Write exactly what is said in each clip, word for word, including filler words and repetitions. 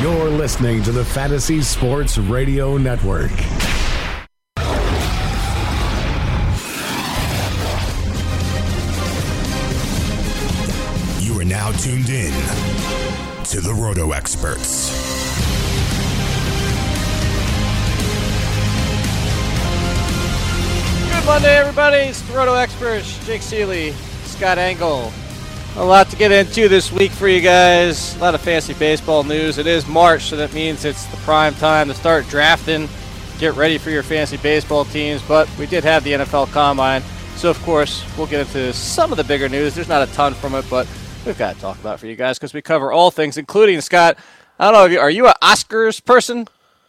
You're listening to the Fantasy Sports Radio Network. You are now tuned in to the Roto Experts. Good Monday, everybody. It's the Roto Experts. Jake Seeley, Scott Engel. A lot to get into this week for you guys. A lot of fantasy baseball news. It is March, so that means it's the prime time to start drafting, get ready for your fantasy baseball teams. But we did have the N F L Combine, so of course we'll get into some of the bigger news. There's not a ton from it, but we've got to talk about it for you guys because we cover all things, including, Scott, I don't know, if you, are you an Oscars person?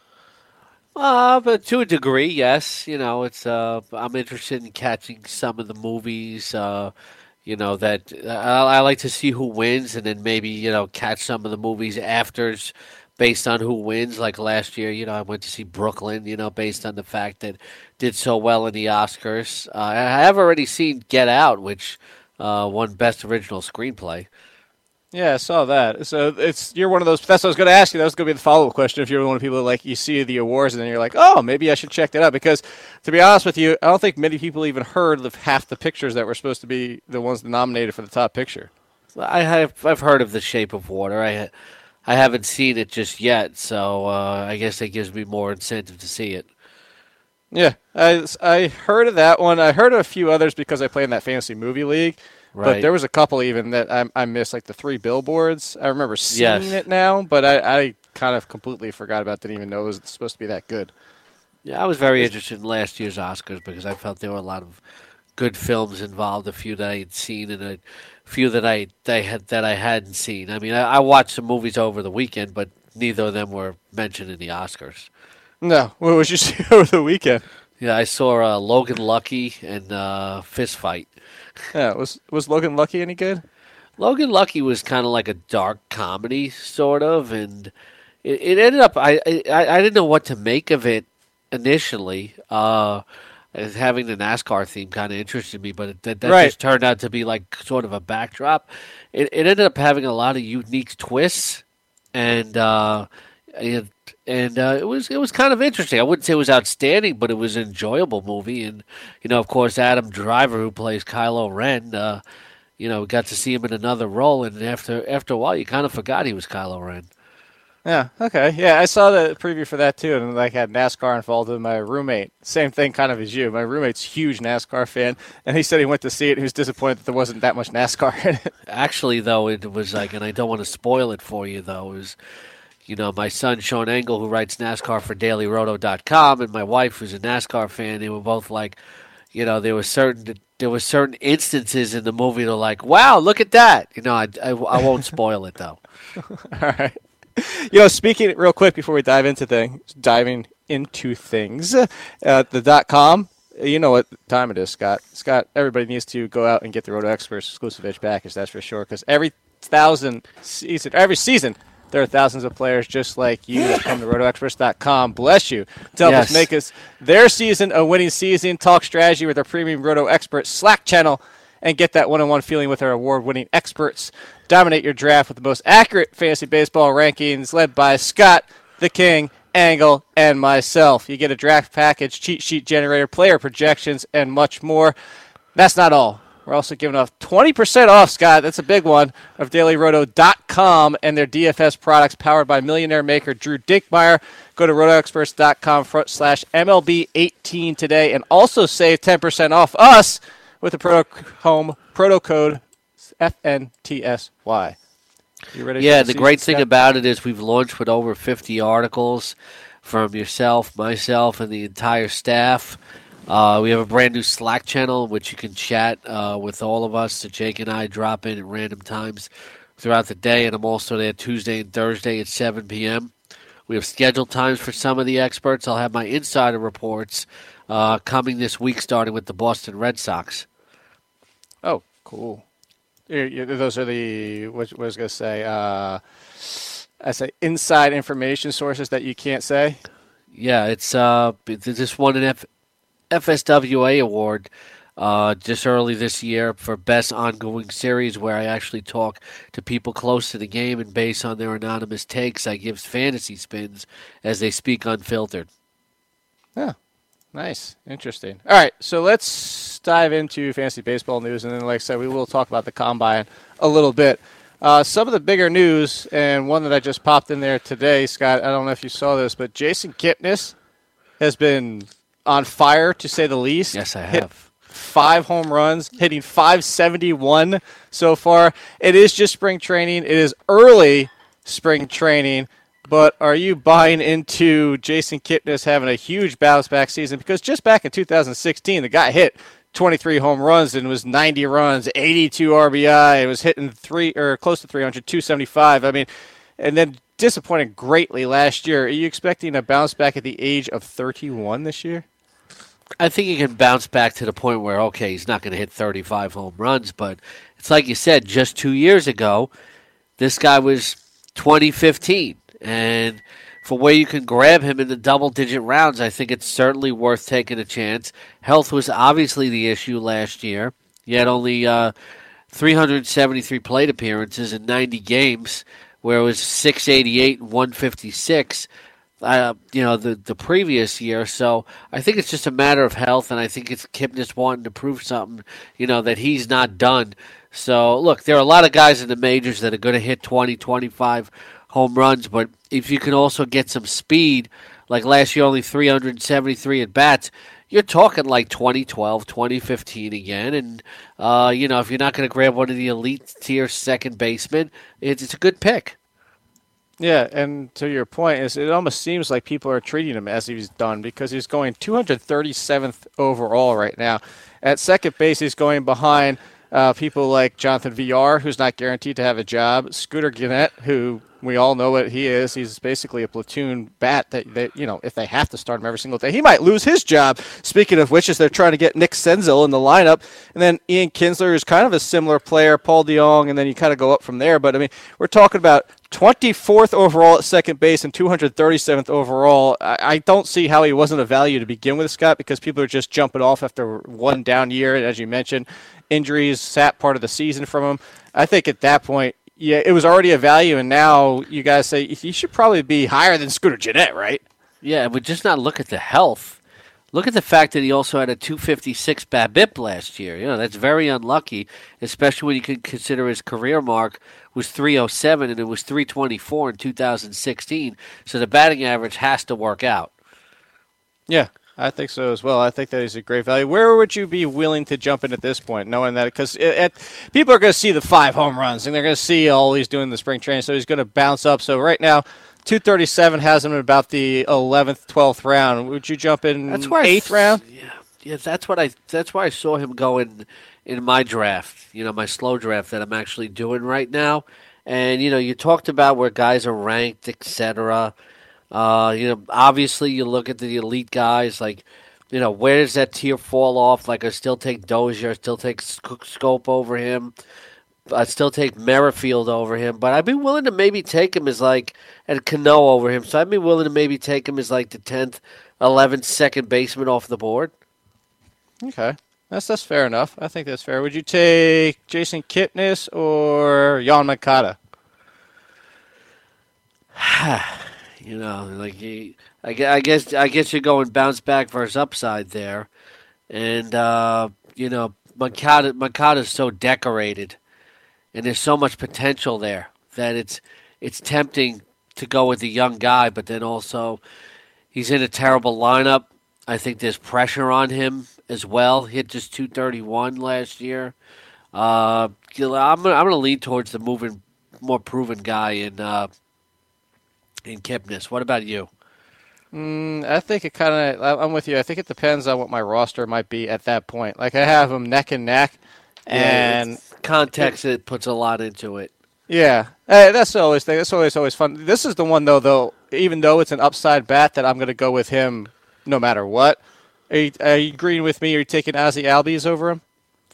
Uh, but to a degree, yes. You know, it's uh, I'm interested in catching some of the movies, uh, you know, that uh, I like to see who wins and then maybe, you know, catch some of the movies afters based on who wins. Like last year, you know, I went to see Brooklyn, you know, based on the fact that it did so well in the Oscars. Uh, I have already seen Get Out, which uh, won Best Original Screenplay. Yeah, I saw that. So it's you're one of those. That's what I was going to ask you. That was going to be the follow-up question. If you're one of the people that, like, you see the awards and then you're like, oh, maybe I should check that out. Because to be honest with you, I don't think many people even heard of half the pictures that were supposed to be the ones nominated for the top picture. I have I've heard of The Shape of Water. I I haven't seen it just yet, so uh, I guess that gives me more incentive to see it. Yeah, I I heard of that one. I heard of a few others because I play in that fantasy movie league. Right. But there was a couple even that I, I missed, like the Three Billboards. I remember seeing yes. it now, but I, I kind of completely forgot about it. Didn't even know it was supposed to be that good. Yeah, I was very interested in last year's Oscars because I felt there were a lot of good films involved, a few that I had seen and a few that I, that I, had, that I hadn't seen. I mean, I, I watched some movies over the weekend, but neither of them were mentioned in the Oscars. No. What was you see over the weekend? Yeah, I saw uh, Logan Lucky and uh, Fist Fight. Yeah, was was Logan Lucky any good? Logan Lucky was kind of like a dark comedy, sort of, and it, it ended up. I, I I didn't know what to make of it initially. Uh, as having the NASCAR theme kind of interested me, but it, that, that right. just turned out to be like sort of a backdrop. It, it ended up having a lot of unique twists, and uh, it, and uh, it was it was kind of interesting. I wouldn't say it was outstanding, but it was an enjoyable movie. And you know, of course, Adam Driver, who plays Kylo Ren, uh, you know, got to see him in another role. And after after a while, you kind of forgot he was Kylo Ren. Yeah. Okay. Yeah, I saw the preview for that too, and like had NASCAR involved with my roommate. Same thing, kind of as you. My roommate's a huge NASCAR fan, and he said he went to see it. And he was disappointed that there wasn't that much NASCAR in it. Actually, though, it was like, and I don't want to spoil it for you, though, it was. You know, my son, Sean Engel, who writes NASCAR for Daily Roto dot com, and my wife, who's a NASCAR fan, they were both like, you know, there were certain there were certain instances in the movie that were like, wow, look at that. You know, I, I, I won't spoil it, though. All right. You know, speaking real quick before we dive into things, diving into things, uh, the dot com, you know what time it is, Scott. Scott, everybody needs to go out and get the Roto Experts exclusive edge package, that's for sure, because every thousand season, every season, there are thousands of players just like you that come to Roto Experts dot com. Bless you. To help yes. us make us their season a winning season. Talk strategy with our premium Roto Experts Slack channel and get that one-on-one feeling with our award-winning experts. Dominate your draft with the most accurate fantasy baseball rankings led by Scott, the King, Engel, and myself. You get a draft package, cheat sheet generator, player projections, and much more. That's not all. We're also giving off twenty percent off, Scott. That's a big one, of Daily Roto dot com and their D F S products powered by millionaire maker Drew Dinkmeyer. Go to Roto Experts dot com front slash M L B eighteen today and also save ten percent off us with the Proto Home Proto Code F N T S Y. You ready? Yeah, for the, the great season, thing Scott? about it is we've launched with over fifty articles from yourself, myself, and the entire staff. Uh, we have a brand new Slack channel in which you can chat uh, with all of us. So Jake and I drop in at random times throughout the day, and I'm also there Tuesday and Thursday at seven p.m. We have scheduled times for some of the experts. I'll have my insider reports uh, coming this week, starting with the Boston Red Sox. Oh, cool. You're, you're, those are the, what, what was I going to say, uh, I say inside information sources that you can't say? Yeah, it's uh, this won an F- F S W A award uh, just early this year for Best Ongoing Series, where I actually talk to people close to the game, and based on their anonymous takes, I give fantasy spins as they speak unfiltered. Yeah. Nice. Interesting. All right, so let's dive into fantasy baseball news, and then, like I said, we will talk about the Combine a little bit. Uh, some of the bigger news, and one that I just popped in there today, Scott, I don't know if you saw this, but Jason Kipnis has been on fire, to say the least. Yes, I have. Hit five home runs, hitting five seventy-one so far. It is just spring training. It is early spring training. But are you buying into Jason Kipnis having a huge bounce-back season? Because just back in two thousand sixteen, the guy hit twenty-three home runs and was ninety runs, eighty-two R B I. It was hitting three or close to three hundred, two seventy-five. I mean, and then disappointed greatly last year. Are you expecting a bounce back at the age of thirty-one this year? I think he can bounce back to the point where, okay, he's not going to hit thirty-five home runs, but it's like you said, just two years ago, this guy was twenty fifteen. And for where you can grab him in the double-digit rounds, I think it's certainly worth taking a chance. Health was obviously the issue last year. He had only uh, three hundred seventy-three plate appearances in ninety games, where it was six eighty-eight and one fifty-six, uh, you know, the, the previous year. So I think it's just a matter of health, and I think it's Kipnis wanting to prove something, you know, that he's not done. So, look, there are a lot of guys in the majors that are going to hit twenty, twenty-five home runs, but if you can also get some speed, like last year only three hundred seventy-three at bats, you're talking like twenty twelve, twenty fifteen again, and uh, you know, if you're not going to grab one of the elite tier second basemen, it's, it's a good pick. Yeah, and to your point, is it almost seems like people are treating him as he's done, because he's going two hundred thirty-seventh overall right now. At second base, he's going behind uh, people like Jonathan Villar, who's not guaranteed to have a job, Scooter Gennett, who we all know what he is. He's basically a platoon bat that, that, you know, if they have to start him every single day, he might lose his job. Speaking of which, is they're trying to get Nick Senzel in the lineup. And then Ian Kinsler is kind of a similar player, Paul DeJong, and then you kind of go up from there. But, I mean, we're talking about twenty-fourth overall at second base and two hundred thirty-seventh overall. I, I don't see how he wasn't a value to begin with, Scott, because people are just jumping off after one down year. As you mentioned, injuries sat part of the season from him. I think at that point, yeah, it was already a value, and now you guys say you should probably be higher than Scooter Gennett, right? Yeah, but just not look at the health. Look at the fact that he also had a two fifty-six BABIP last year. You know, that's very unlucky, especially when you can consider his career mark was three oh seven and it was three twenty-four in two thousand sixteen. So the batting average has to work out. Yeah, I think so as well. I think that is a great value. Where would you be willing to jump in at this point, knowing that? Because people are going to see the five home runs, and they're going to see all he's doing in the spring training, so he's going to bounce up. So right now, two thirty-seven has him in about the eleventh, twelfth round. Would you jump in that's why eighth I, round? Yeah, yeah. That's what I. That's why I saw him go in in my draft. You know, my slow draft that I'm actually doing right now. And you know, you talked about where guys are ranked, et cetera. Uh, you know, obviously you look at the elite guys, like, you know, where does that tier fall off? Like, I still take Dozier, I still take Scope over him. I'd still take Merrifield over him, but I'd be willing to maybe take him as like, and Cano over him. So I'd be willing to maybe take him as like the tenth, eleventh second baseman off the board. Okay. That's that's fair enough. I think that's fair. Would you take Jason Kipnis or Yoan Moncada? You know, like he, I, gue- I guess I guess you're going bounce back versus upside there, and uh, you know, Moncada Moncada's so decorated, and there's so much potential there that it's it's tempting to go with the young guy, but then also he's in a terrible lineup. I think there's pressure on him as well. He hit just two thirty-one last year. Uh, I'm gonna, I'm gonna lean towards the moving, more proven guy in uh, in Kipnis. What about you? Mm, I think it kind of. I'm with you. I think it depends on what my roster might be at that point. Like, I have them neck and neck, and yeah, context it puts a lot into it. Yeah, uh, that's always that's always always fun. This is the one though, though. Even though it's an upside bat, that I'm going to go with him no matter what. Are you, are you agreeing with me? Are you taking Ozzie Albies over him?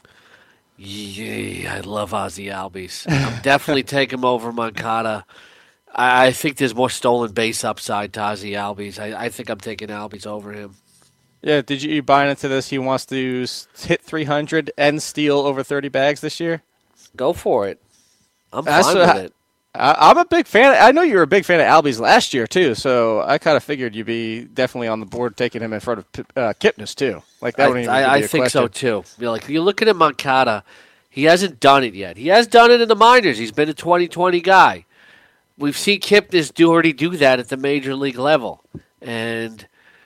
Yeah, I love Ozzie Albies. I'm definitely taking him over Moncada. I, I think there's more stolen base upside to Ozzie Albies. I, I think I'm taking Albies over him. Yeah, did you, you buy into this? He wants to s- hit three hundred and steal over thirty bags this year? Go for it. I'm That's fine what with I- it. I, I'm a big fan. I know you were a big fan of Albies last year too, so I kind of figured you'd be definitely on the board taking him in front of uh, Kipnis too. Like that I, wouldn't even I, be I a think so question. too. You know, like you're looking at Moncada, he hasn't done it yet. He has done it in the minors. He's been a twenty twenty guy. We've seen Kipnis do already do that at the major league level, and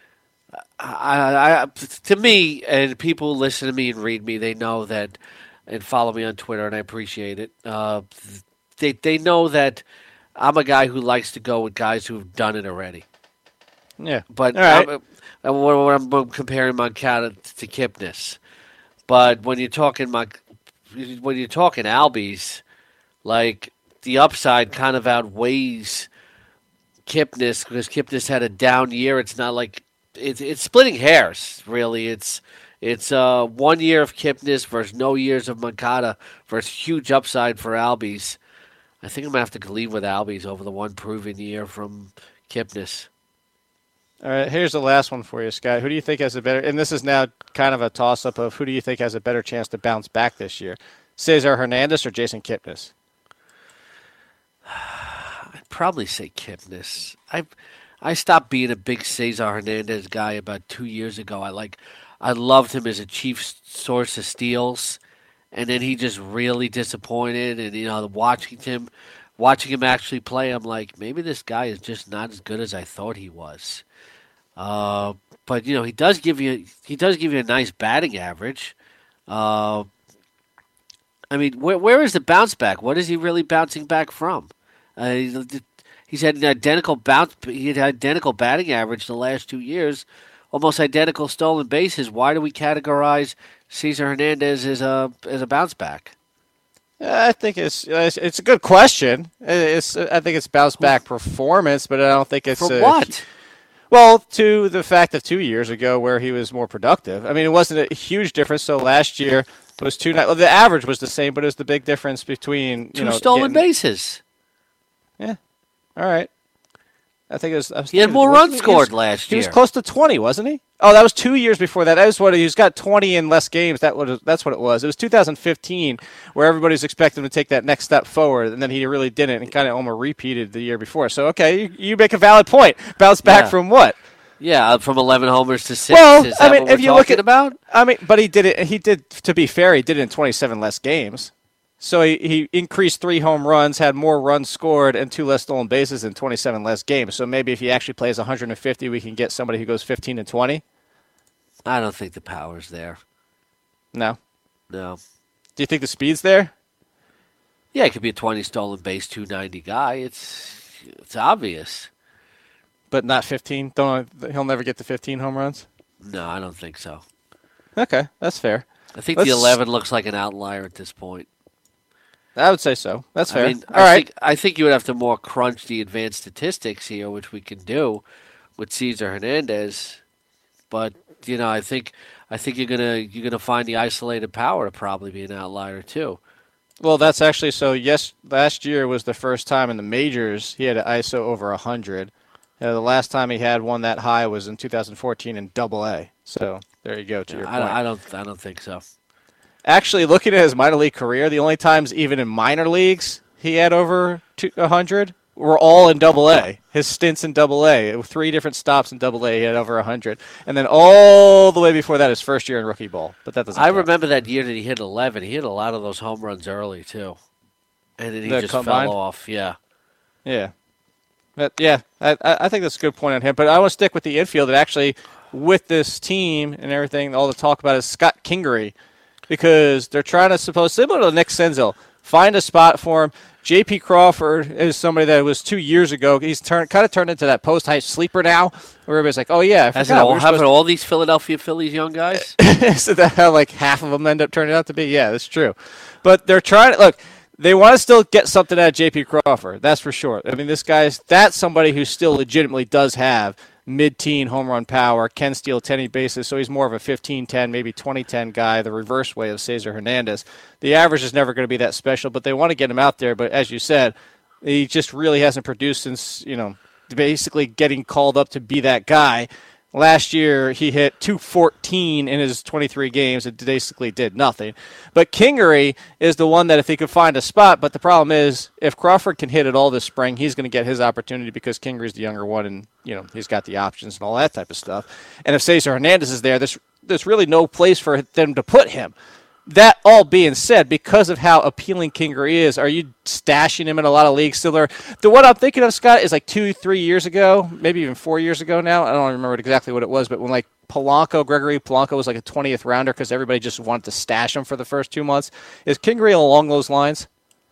I, I, to me, and people who listen to me and read me, they know that, and follow me on Twitter, and I appreciate it. Uh, they they know that I'm a guy who likes to go with guys who have done it already. Yeah, But all right. I'm, I'm, when I'm comparing Moncada to Kipnis. But when you're talking Mon- when you're talking Albies, like the upside kind of outweighs Kipnis because Kipnis had a down year. It's not like it's it's splitting hairs. Really, it's it's uh, one year of Kipnis versus no years of Moncada versus huge upside for Albies. I think I'm gonna have to leave with Albies over the one proven year from Kipnis. All right, here's the last one for you, Scott. Who do you think has a better? And this is now kind of a toss-up of who do you think has a better chance to bounce back this year, Cesar Hernandez or Jason Kipnis? I'd probably say Kipnis. I I stopped being a big Cesar Hernandez guy about two years ago. I like I loved him as a chief source of steals, and then he just really disappointed. And you know, watching him, watching him actually play, I'm like, maybe this guy is just not as good as I thought he was. Uh, but you know, he does give you he does give you a nice batting average. Uh, I mean, where where is the bounce back? What is he really bouncing back from? Uh, he's, he's had an identical bounce. He had identical batting average the last two years, almost identical stolen bases. Why do we categorize Cesar Hernandez as a as a bounce back? I think it's it's it's a good question. It's I think it's bounce back performance, but I don't think it's For a, what? Well, to the fact of two years ago where he was more productive. I mean, it wasn't a huge difference. So last year it was two. Well, the average was the same, but it was the big difference between you Two know stolen getting, bases. Yeah. All right. I think it was. I was He had thinking- more wasn't runs he- scored he was, last He was year. close to twenty, wasn't he? Oh, that was two years before that. That was what he was got twenty in less games. That was that's what it was. It was two thousand fifteen where everybody's expecting him to take that next step forward, and then he really didn't, and kind of almost repeated the year before. So okay, you, you make a valid point. Bounce back Yeah. from what? Yeah, uh, from eleven homers to six. Well, is I that mean, what if we're you look talking at- about? I mean, but he did it. He did. To be fair, he did it in twenty-seven less games. So he, he increased three home runs, had more runs scored, and two less stolen bases in twenty-seven less games. So maybe if he actually plays one hundred fifty, we can get somebody who goes fifteen and twenty. I don't think the power's there. No. No. Do you think the speed's there? Yeah, it could be a twenty stolen base, two ninety guy. It's it's obvious. But not fifteen. Don't he'll never get to fifteen home runs. No, I don't think so. Okay, that's fair. I think Let's- the eleven looks like an outlier at this point. I would say so. That's fair. I mean, All I right. think I think you would have to more crunch the advanced statistics here, which we can do with Cesar Hernandez. But you know, I think I think you're gonna you're gonna find the isolated power to probably be an outlier too. Well, that's actually so. Yes, last year was the first time in the majors he had an I S O over one hundred. Uh, the last time he had one that high was in two thousand fourteen in Double A. So there you go. To your I, point. I don't I don't think so. Actually, looking at his minor league career, the only times even in minor leagues he had over one hundred were all in Double A. His stints in Double A, three different stops in Double A, he had over one hundred, and then all the way before that, his first year in rookie ball. But that doesn't. I count. remember that year that he hit eleven. He hit a lot of those home runs early too, and then he The just combined? fell off. Yeah. Yeah. But yeah, I, I I think that's a good point on him. But I want to stick with the infield. And actually, with this team and everything, all the talk about is Scott Kingery, because they're trying to suppose similar to Nick Senzel, find a spot for him. J P Crawford is somebody that was two years ago. He's turned kind of turned into that post height sleeper now, where everybody's like, "Oh yeah, I Has it forgot." we all were happened supposed to all these Philadelphia Phillies young guys? so that how like half of them end up turning out to be? Yeah, that's true. But they're trying to look. They want to still get something out of J P Crawford. That's for sure. I mean, this guy's that's somebody who still legitimately does have mid-teen home run power, can steal ten bases, so he's more of a fifteen ten, maybe twenty ten guy, the reverse way of Cesar Hernandez. The average is never going to be that special, but they want to get him out there. But as you said, he just really hasn't produced since, you know, basically getting called up to be that guy Last year, he hit two fourteen in his twenty-three games and basically did nothing. But Kingery is the one that if he could find a spot, but the problem is if Crawford can hit it all this spring, he's going to get his opportunity because Kingery's the younger one and, you know, he's got the options and all that type of stuff. And if Cesar Hernandez is there, there's, there's really no place for them to put him. That all being said, because of how appealing Kingery is, are you stashing him in a lot of leagues still? There, the one I'm thinking of, Scott, is like two, three years ago, maybe even four years ago now. I don't remember exactly what it was, but when like Polanco, Gregory Polanco was like a twentieth rounder because everybody just wanted to stash him for the first two months. Is Kingery along those lines?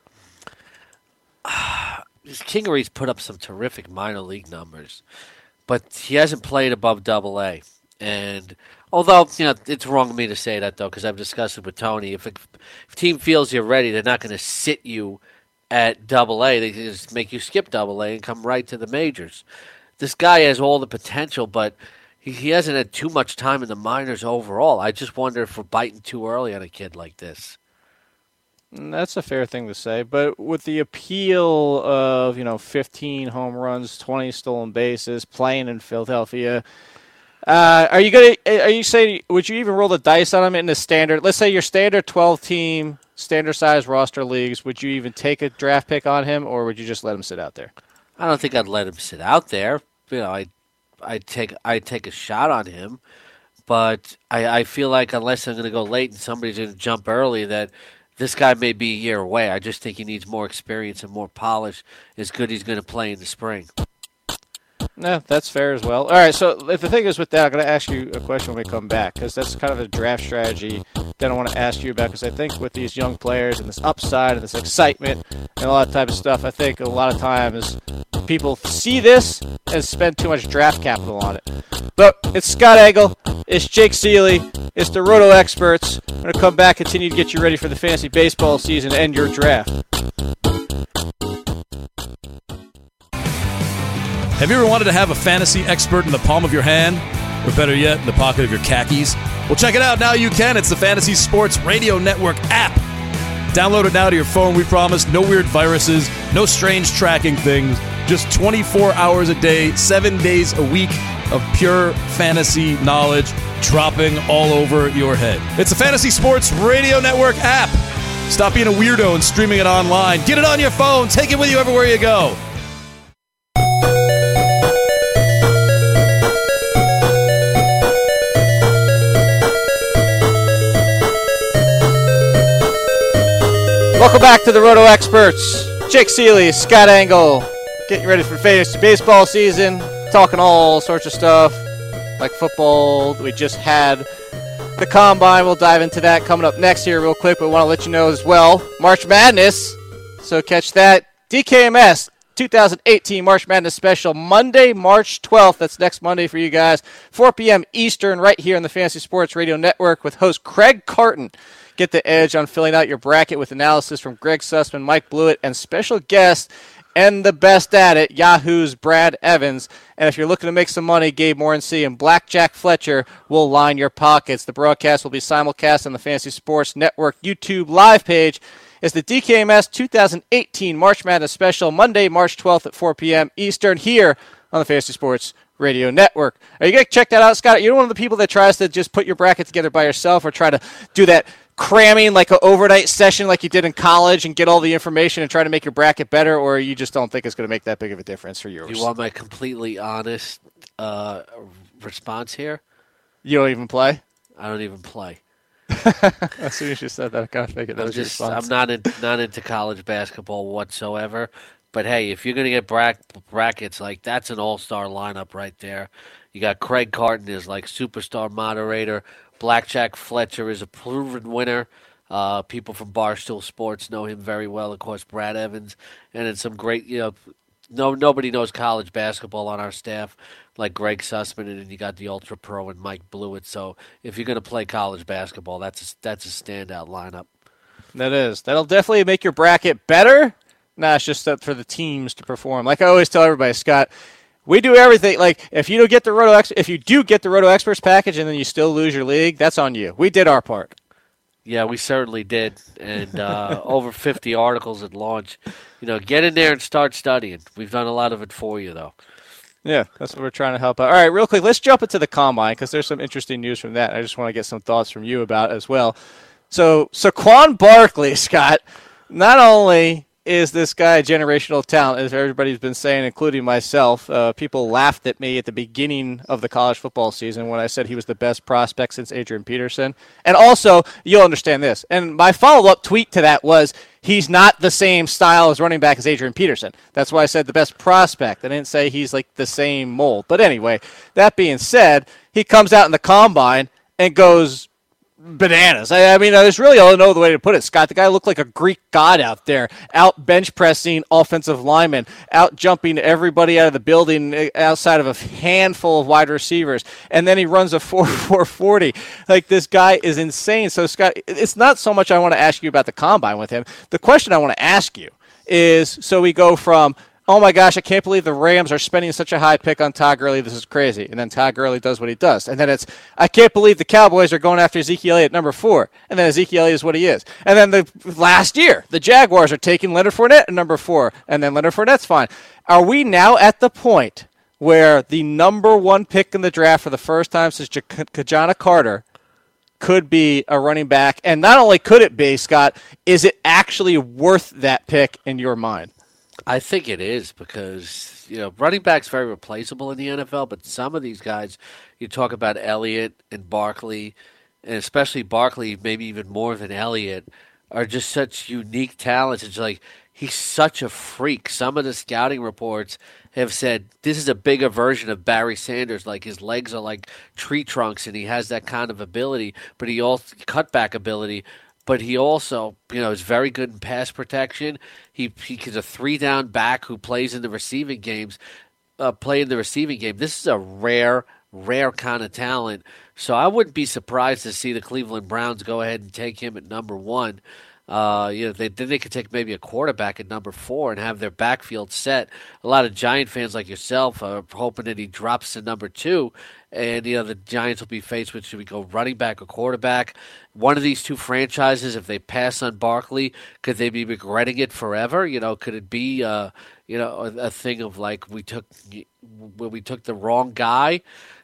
Kingery's put up some terrific minor league numbers, but he hasn't played above Double A, and although, you know, it's wrong of me to say that, though, because I've discussed it with Tony. If a, if a team feels you're ready, they're not going to sit you at Double A. They just make you skip Double A and come right to the majors. This guy has all the potential, but he, he hasn't had too much time in the minors overall. I just wonder if we're biting too early on a kid like this. That's a fair thing to say, but with the appeal of, you know, fifteen home runs, twenty stolen bases, playing in Philadelphia, Uh, are you gonna? Are you saying? Would you even roll the dice on him in the standard? Let's say your standard twelve-team, standard-size roster leagues. Would you even take a draft pick on him, or would you just let him sit out there? I don't think I'd let him sit out there. You know, I, I take, I take a shot on him, but I, I feel like unless I'm going to go late and somebody's going to jump early, that this guy may be a year away. I just think he needs more experience and more polish. As good he's going to play in the spring. No, that's fair as well. All right, so the thing is with that, I'm going to ask you a question when we come back, because that's kind of a draft strategy that I want to ask you about, because I think with these young players and this upside and this excitement and all that type of stuff, I think a lot of times people see this and spend too much draft capital on it. But it's Scott Engel, it's Jake Seeley, it's the Roto Experts. I'm going to come back, continue to get you ready for the fantasy baseball season and your draft. Have you ever wanted to have a fantasy expert in the palm of your hand? Or better yet, in the pocket of your khakis? Well, check it out. Now you can. It's the Fantasy Sports Radio Network app. Download it now to your phone, we promise. No weird viruses, no strange tracking things. Just twenty-four hours a day, seven days a week of pure fantasy knowledge dropping all over your head. It's the Fantasy Sports Radio Network app. Stop being a weirdo and streaming it online. Get it on your phone. Take it with you everywhere you go. Welcome back to the Roto Experts. Jake Seeley, Scott Engel, getting ready for fantasy baseball season, talking all sorts of stuff like football. We just had the Combine. We'll dive into that coming up next here real quick, but want to let you know as well, March Madness, so catch that. D K M S twenty eighteen March Madness Special, Monday, March twelfth. That's next Monday for you guys, four p.m. Eastern, right here on the Fantasy Sports Radio Network with host Craig Carton. Get the edge on filling out your bracket with analysis from Greg Sussman, Mike Blewett, and special guest and the best at it, Yahoo's Brad Evans. And if you're looking to make some money, Gabe Morency and Blackjack Fletcher will line your pockets. The broadcast will be simulcast on the Fantasy Sports Network YouTube live page. It's the D K M S twenty eighteen March Madness Special, Monday, March twelfth at four p.m. Eastern, here on the Fantasy Sports Radio Network. Are you going to check that out, Scott? You're one of the people that tries to just put your bracket together by yourself or try to do that cramming like an overnight session like you did in college and get all the information and try to make your bracket better, or you just don't think it's going to make that big of a difference for yours? You want my completely honest uh, response here? You don't even play? I don't even play. As soon as you said that, I kind of figured that I'm was your just, response. I'm not, in, not into college basketball whatsoever. But, hey, if you're going to get bra- brackets, like, that's an all-star lineup right there. You got Craig Carton is, like, superstar moderator. Blackjack Fletcher is a proven winner. Uh, people from Barstool Sports know him very well. Of course, Brad Evans. And then some great, you know, no nobody knows college basketball on our staff like Greg Sussman. And then you got the Ultra Pro and Mike Blewett. So if you're going to play college basketball, that's a, that's a standout lineup. That is. That'll definitely make your bracket better. Nah, it's just up for the teams to perform. Like I always tell everybody, Scott, we do everything. Like if you don't get the Roto Ex- if you do get the Roto Experts package and then you still lose your league, that's on you. We did our part. Yeah, we certainly did. And uh, over fifty articles at launch. You know, get in there and start studying. We've done a lot of it for you, though. Yeah, that's what we're trying to help out. All right, real quick, let's jump into the Combine because there's some interesting news from that. I just want to get some thoughts from you about it as well. So, Saquon Barkley, Scott, not only is this guy a generational talent, as everybody's been saying, including myself. Uh, people laughed at me at the beginning of the college football season when I said he was the best prospect since Adrian Peterson. And also, you'll understand this. And my follow-up tweet to that was, he's not the same style as running back as Adrian Peterson. That's why I said the best prospect. I didn't say he's like the same mold. But anyway, that being said, he comes out in the Combine and goes bananas. I, I mean, there's really no other way to put it, Scott. The guy looked like a Greek god out there, out bench pressing offensive linemen, out jumping everybody out of the building outside of a handful of wide receivers, and then he runs a four four forty. Like, this guy is insane. So, Scott, it's not so much I want to ask you about the Combine with him. The question I want to ask you is, so we go from, oh my gosh, I can't believe the Rams are spending such a high pick on Todd Gurley. This is crazy. And then Todd Gurley does what he does. And then it's, I can't believe the Cowboys are going after Ezekiel Elliott at number four. And then Ezekiel Elliott is what he is. And then the last year, the Jaguars are taking Leonard Fournette at number four. And then Leonard Fournette's fine. Are we now at the point where the number one pick in the draft for the first time since J- Kajana Carter could be a running back? And not only could it be, Scott, is it actually worth that pick in your mind? I think it is because, you know, running back's very replaceable in the N F L, but some of these guys, you talk about Elliott and Barkley, and especially Barkley, maybe even more than Elliott, are just such unique talents. It's like he's such a freak. Some of the scouting reports have said this is a bigger version of Barry Sanders. Like, his legs are like tree trunks, and he has that kind of ability, but he also cutback ability. But he also, you know, is very good in pass protection. He he's a three-down back who plays in the receiving games, uh, play in the receiving game. This is a rare, rare kind of talent. So I wouldn't be surprised to see the Cleveland Browns go ahead and take him at number one. Uh, you know, they, then they could take maybe a quarterback at number four and have their backfield set. A lot of Giant fans like yourself are hoping that he drops to number two, and you know the Giants will be faced with, should we go running back or quarterback? One of these two franchises, if they pass on Barkley, could they be regretting it forever? You know, could it be uh, you know a, a thing of like we took where we took the wrong guy?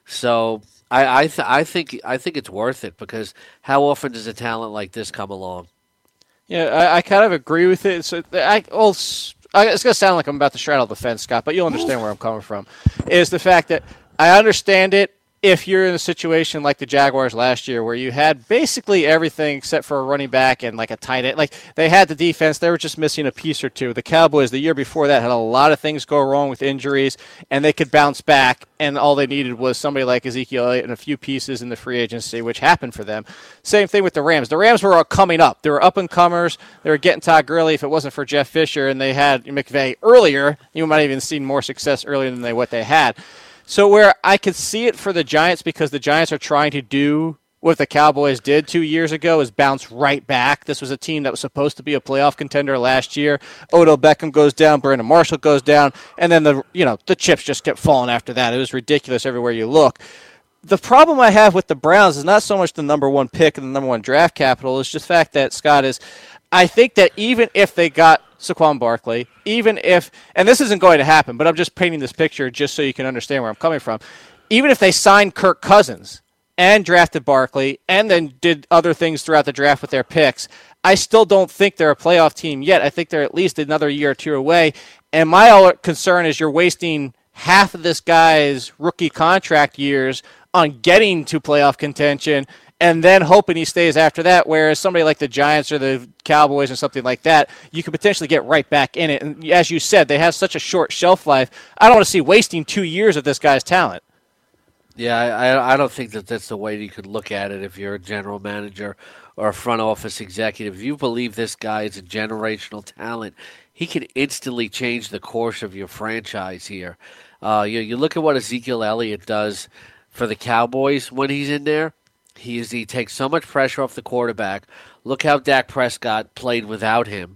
So I I, th- I think I think it's worth it because how often does a talent like this come along? Yeah, I, I kind of agree with it. So I, well, it's going to sound like I'm about to straddle the fence, Scott, but you'll understand where I'm coming from. Is the fact that I understand it if you're in a situation like the Jaguars last year where you had basically everything except for a running back and like a tight end. Like, they had the defense. They were just missing a piece or two. The Cowboys the year before that had a lot of things go wrong with injuries, and they could bounce back, and all they needed was somebody like Ezekiel Elliott and a few pieces in the free agency, which happened for them. Same thing with the Rams. The Rams were coming up. They were up-and-comers. They were getting Todd Gurley. If it wasn't for Jeff Fisher and they had McVay earlier, you might have even seen more success earlier than they what they had. So where I could see it for the Giants, because the Giants are trying to do what the Cowboys did two years ago, is bounce right back. This was a team that was supposed to be a playoff contender last year. Odell Beckham goes down, Brandon Marshall goes down, and then the you know the chips just kept falling after that. It was ridiculous everywhere you look. The problem I have with the Browns is not so much the number one pick and the number one draft capital. It's just the fact that, Scott, is I think that even if they got Saquon Barkley, even if, and this isn't going to happen, but I'm just painting this picture just so you can understand where I'm coming from. Even if they signed Kirk Cousins and drafted Barkley and then did other things throughout the draft with their picks, I still don't think they're a playoff team yet. I think they're at least another year or two away. And my concern is you're wasting half of this guy's rookie contract years on getting to playoff contention and then hoping he stays after that, whereas somebody like the Giants or the Cowboys or something like that, you could potentially get right back in it. And as you said, they have such a short shelf life. I don't want to see wasting two years of this guy's talent. Yeah, I, I don't think that that's the way you could look at it if you're a general manager or a front office executive. If you believe this guy is a generational talent, he can instantly change the course of your franchise here. Uh, you, you look at what Ezekiel Elliott does for the Cowboys when he's in there. He is, he takes so much pressure off the quarterback. Look how Dak Prescott played without him.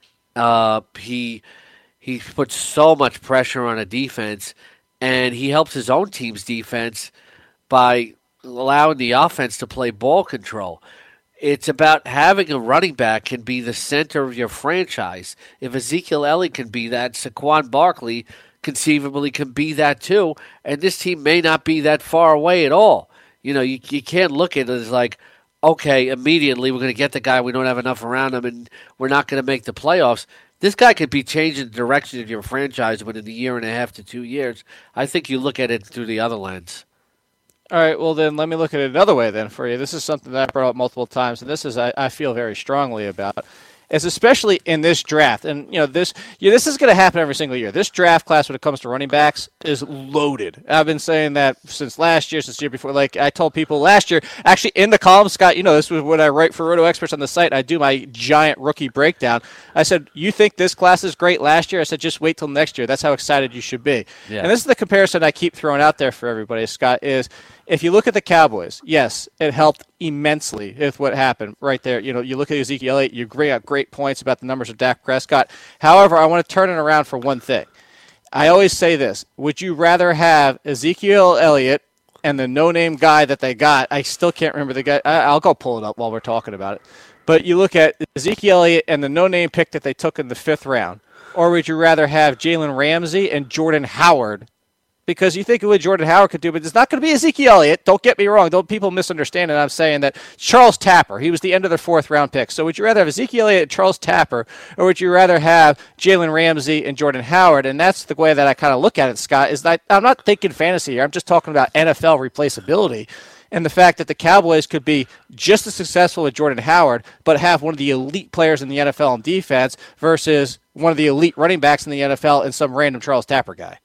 Uh, he he puts so much pressure on a defense, and he helps his own team's defense by allowing the offense to play ball control. It's about having a running back can be the center of your franchise. If Ezekiel Elliott can be that, Saquon Barkley conceivably can be that too, and this team may not be that far away at all. You know, you you can't look at it as like, okay, immediately we're going to get the guy, we don't have enough around him, and we're not going to make the playoffs. This guy could be changing the direction of your franchise within a year and a half to two years. I think you look at it through the other lens. All right, well then let me look at it another way then for you. This is something that I brought up multiple times, and this is I, I feel very strongly about. Is especially in this draft, and you know this, you know, this is going to happen every single year. This draft class, when it comes to running backs, is loaded. I've been saying that since last year, since the year before. Like I told people last year, actually in the column, Scott, you know, this was when I write for Roto Experts on the site. I do my giant rookie breakdown. I said, "You think this class is great last year?" I said, "Just wait till next year. That's how excited you should be." Yeah. And this is the comparison I keep throwing out there for everybody, Scott. Is if you look at the Cowboys, yes, it helped immensely with what happened right there. You know, you look at Ezekiel Elliott, you bring up great points about the numbers of Dak Prescott. However, I want to turn it around for one thing. I always say this. Would you rather have Ezekiel Elliott and the no-name guy that they got? I still can't remember the guy. I'll go pull it up while we're talking about it. But you look at Ezekiel Elliott and the no-name pick that they took in the fifth round. Or would you rather have Jalen Ramsey and Jordan Howard? Because you think of what Jordan Howard could do, but it's not going to be Ezekiel Elliott. Don't get me wrong. Don't people misunderstand it. I'm saying that Charles Tapper, he was the end of their fourth round pick. So would you rather have Ezekiel Elliott and Charles Tapper, or would you rather have Jalen Ramsey and Jordan Howard? And that's the way that I kind of look at it, Scott, is that I'm not thinking fantasy here. I'm just talking about N F L replaceability. And the fact that the Cowboys could be just as successful with Jordan Howard, but have one of the elite players in the N F L in defense versus one of the elite running backs in the N F L and some random Charles Tapper guy.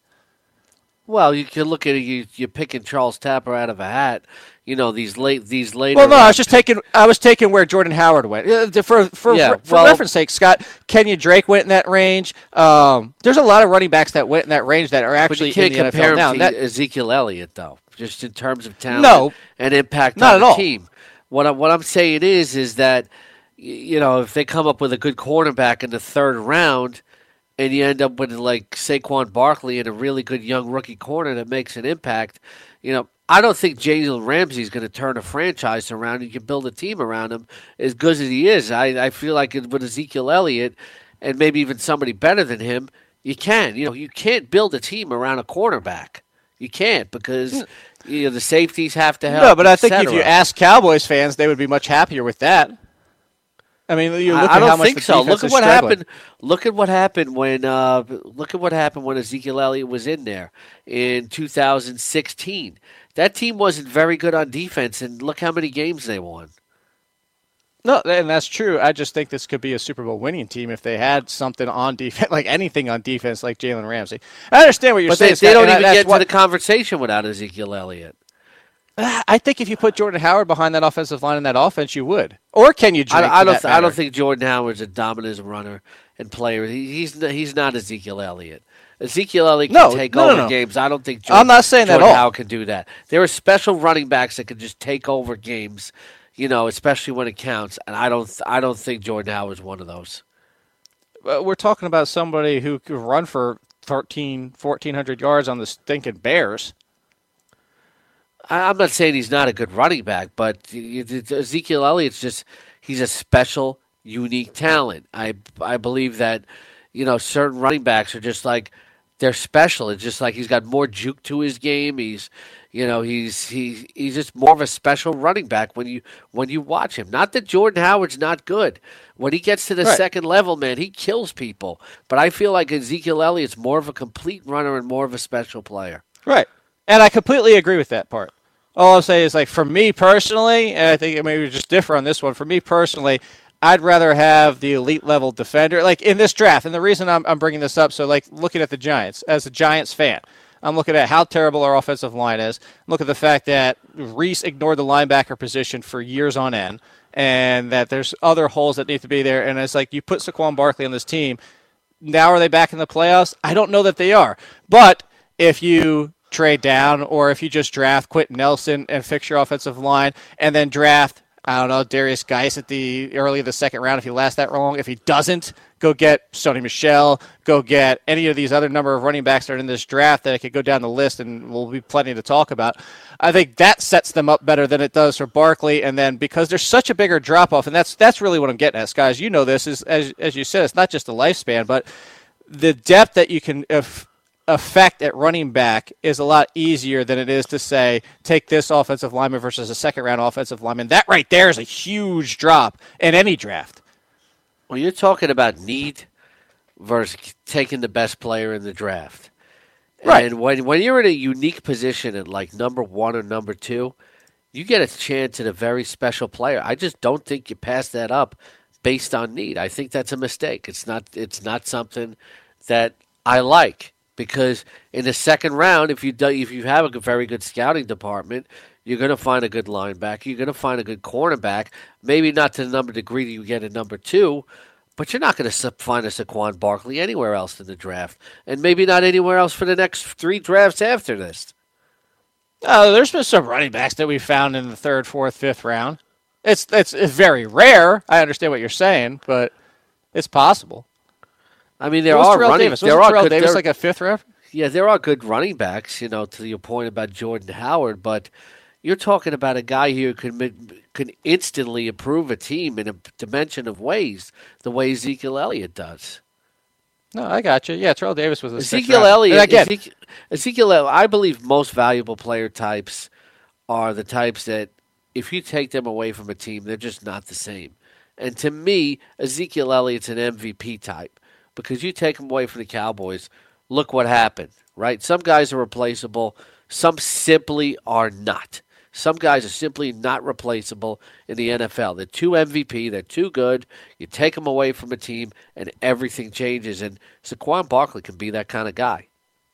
Well, you can look at it. You, you're picking Charles Tapper out of a hat. You know these late these later. Well, no, I was just taking. I was taking where Jordan Howard went. Uh, For for, Yeah, for, for well- reference sake, Scott, Kenyon Drake went in that range. Um, there's a lot of running backs that went in that range that are But actually you can't in the compare N F L him now. to That, Ezekiel Elliott, though, just in terms of talent No. and impact Not on at the all. team. What I, what I'm saying is, is that y- you know if they come up with a good quarterback in the third round, and you end up with like Saquon Barkley and a really good young rookie corner that makes an impact, you know, I don't think Jalen Ramsey is going to turn a franchise around. You can build a team around him as good as he is. I, I feel like with Ezekiel Elliott and maybe even somebody better than him, you can. You know, you can't build a team around a cornerback. You can't because you know the safeties have to help. no, but I et think if cetera. you ask Cowboys fans, they would be much happier with that. I mean, you look I, I at don't how much think the so. defense Look at is what struggling. happened. Look at what happened when. Uh, look at what happened when Ezekiel Elliott was in there in two thousand sixteen. That team wasn't very good on defense, and look how many games they won. No, and that's true. I just think this could be a Super Bowl winning team if they had something on defense, like anything on defense, like Jalen Ramsey. I understand what you're But saying. they, Scott, they don't and even that's get what- to the conversation without Ezekiel Elliott. I think if you put Jordan Howard behind that offensive line in that offense, you would. Or can you? Drake, I, I for don't. that I don't matter. think Jordan Howard's a dominant runner and player. He, he's n- he's not Ezekiel Elliott. Ezekiel Elliott can No, take no, no, over no. games. I don't think. Jordan, I'm not saying that Jordan at all. Howard can do that. There are special running backs that can just take over games. You know, especially when it counts. And I don't. I don't think Jordan Howard's one of those. Uh, We're talking about somebody who could run for thirteen, fourteen hundred yards on the stinking Bears. I, I'm not saying he's not a good running back, but y- y- Ezekiel Elliott's just he's a special, unique talent. I I believe that you know certain running backs are just like they're special. It's just like he's got more juke to his game. He's you know he's he he's just more of a special running back when you when you watch him. Not that Jordan Howard's not good. When he gets to the Right. second level, man, he kills people. But I feel like Ezekiel Elliott's more of a complete runner and more of a special player. Right. And I completely agree with that part. All I'll say is, like, for me personally, and I think maybe we just differ on this one, for me personally, I'd rather have the elite level defender, like in this draft. And the reason I'm, I'm bringing this up, so like looking at the Giants, as a Giants fan, I'm looking at how terrible our offensive line is. Look at the fact that Reese ignored the linebacker position for years on end, and that there's other holes that need to be there. And it's like you put Saquon Barkley on this team. Now are they back in the playoffs? I don't know that they are. But if you trade down or if you just draft Quentin Nelson and fix your offensive line and then draft, I don't know, Darius Geis at the early of the second round if he lasts that long. If he doesn't, go get Sony Michel, go get any of these other number of running backs that are in this draft that I could go down the list and will be plenty to talk about. I think that sets them up better than it does for Barkley. And then because there's such a bigger drop-off, and that's that's really what I'm getting at, guys. You know this, is as as you said, it's not just the lifespan, but the depth that you can if, effect at running back is a lot easier than it is to say, take this offensive lineman versus a second-round offensive lineman. That right there is a huge drop in any draft. Well, you're talking about need versus taking the best player in the draft. Right. And when, when you're in a unique position at like number one or number two, you get a chance at a very special player. I just don't think you pass that up based on need. I think that's a mistake. It's not It's not something that I like. Because in the second round, if you do, if you have a very good scouting department, you're going to find a good linebacker. You're going to find a good cornerback. Maybe not to the number degree that you get at number two, but you're not going to find a Saquon Barkley anywhere else in the draft, and maybe not anywhere else for the next three drafts after this. Uh, there's been some running backs that we found in the third, fourth, fifth round. It's it's, it's very rare. I understand what you're saying, but it's possible. I mean, there Who was are Terrell running. Davis? There Wasn't are Terrell good, Davis there, like a fifth round? Yeah, there are good running backs. You know, to your point about Jordan Howard, but you're talking about a guy here who can can instantly improve a team in a dimension of ways, the way Ezekiel Elliott does. No, I got you. Yeah, Terrell Davis was a sixth Ezekiel round. Elliott. And again, Ezekiel, Ezekiel, I believe most valuable player types are the types that if you take them away from a team, they're just not the same. And to me, Ezekiel Elliott's an M V P type. Because you take him away from the Cowboys, look what happened, right? Some guys are replaceable. Some simply are not. Some guys are simply not replaceable in the N F L. They're too M V P. They're too good. You take them away from a team, and everything changes. And Saquon Barkley can be that kind of guy.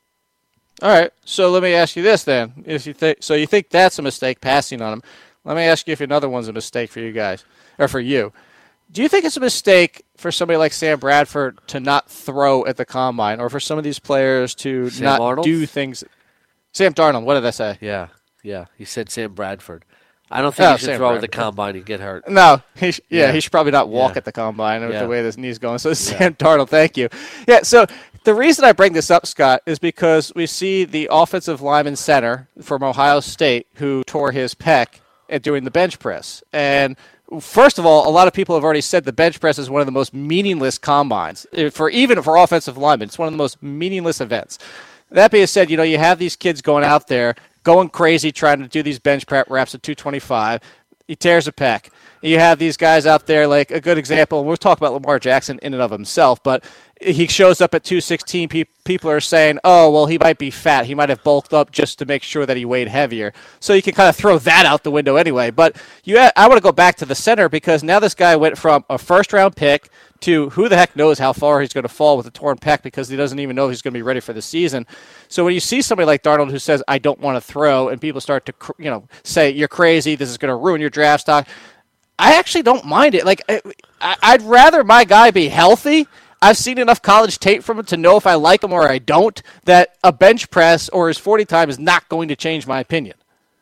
all right, so let me ask you this then. If you think, so you think that's a mistake, passing on him. Let me ask you if another one's a mistake for you guys, or for you. Do you think it's a mistake for somebody like Sam Bradford to not throw at the combine, or for some of these players to Sam not Arnold? do things? Sam Darnold, what did I say? Yeah, yeah. He said Sam Bradford. I don't think Oh, he should Sam throw at the Bradford. combine and get hurt. No, he sh- yeah, Yeah. he should probably not walk Yeah. at the combine with Yeah. the way this knee's going. So Sam Darnold, thank you. Yeah, so the reason I bring this up, Scott, is because we see the offensive lineman center from Ohio State who tore his pec at doing the bench press. And first of all, a lot of people have already said the bench press is one of the most meaningless combines for even for offensive linemen. It's one of the most meaningless events. That being said, you know, you have these kids going out there going crazy trying to do these bench prep reps at two twenty-five. He tears a pec. You have these guys out there, like a good example, and we'll talk about Lamar Jackson in and of himself, but he shows up at two sixteen. Pe- people are saying, oh, well, he might be fat. He might have bulked up just to make sure that he weighed heavier. So you can kind of throw that out the window anyway. But you, ha- I want to go back to the center because now this guy went from a first-round pick to who the heck knows how far he's going to fall with a torn pec because he doesn't even know if he's going to be ready for the season. So when you see somebody like Darnold who says, I don't want to throw, and people start to you know say, you're crazy, this is going to ruin your draft stock, I actually don't mind it. Like, I, I'd rather my guy be healthy. I've seen enough college tape from him to know if I like him or I don't, that a bench press or his forty time is not going to change my opinion.